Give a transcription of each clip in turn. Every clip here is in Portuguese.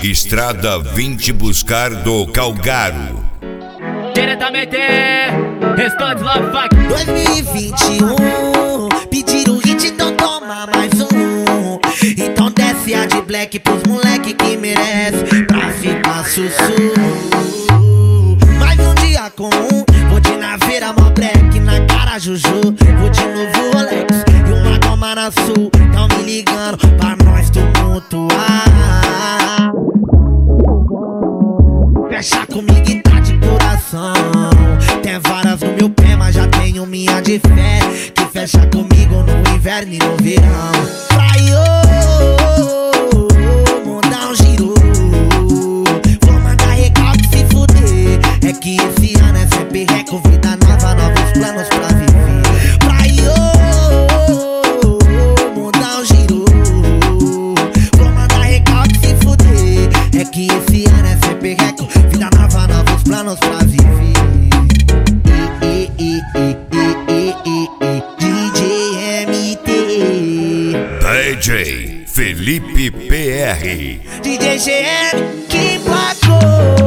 Estrada 20 Buscar do Calgaro. Diretamente, Restante Love Fuck 2021, pediram hit, então toma mais um. Então desce a de black pros moleque que merece, pra ficar sussurro. Mais um dia comum, vou de naveira, mó black, na cara Juju. Vou de novo Rolex e uma goma na sul. Tão me ligando pra nós tumultuar. Fecha comigo e tá de coração. Tem várias no meu pé, mas já tenho minha de fé, que fecha comigo no inverno e no verão. Mandar um giro, vou mandar recalque se fuder. É que esse ano é sempre reco, vida nova, novos planos pra viver. Mandar um giro, vou mandar recalque se fuder. É que esse ano é sempre reco, vida nova, novos planos pra viver. DJ Felipe PR, DJ GM que placou.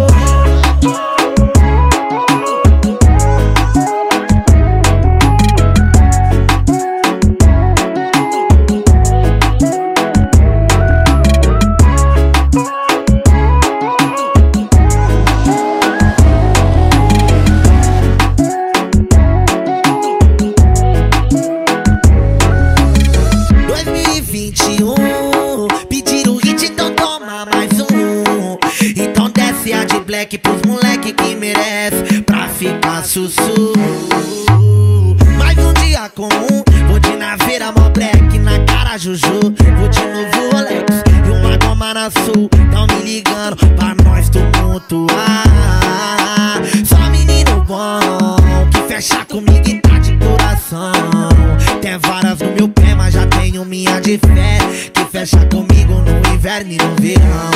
Pediram hit, então toma mais um. Então desce a de black pros moleque que merece, pra ficar sussurro. Mais um dia comum, vou de naveira, mó black, na cara Juju. Vou de novo Rolex e uma goma na sul. Tão me ligando pra nós tumultuar. Só menino bom, que fecha comigo e tá de coração. Tem várias no meu pé, mas já tenho minha de fé, que fecha comigo no inverno e no verão.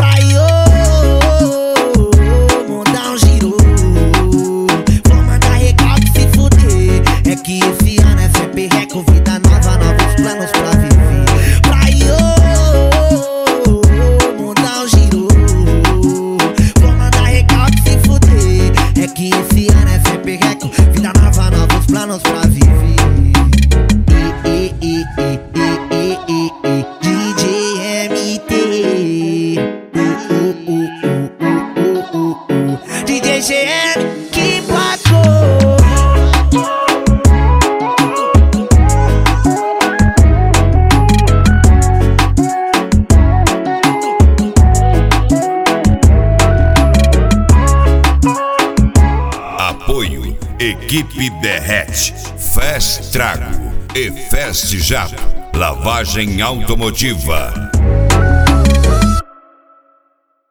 Mandar um giro, vou mandar recalque se fuder. É que esse ano é sempre reco, vida nova, novos planos pra viver. Mandar um giro, vou mandar recalque se fuder. É que esse ano é sempre reco, vida nova, novos planos pra viver. DJ MT, DJ GM que placou. Apoio Equipe Derrete, Fast Trago e Fast Jato, lavagem automotiva.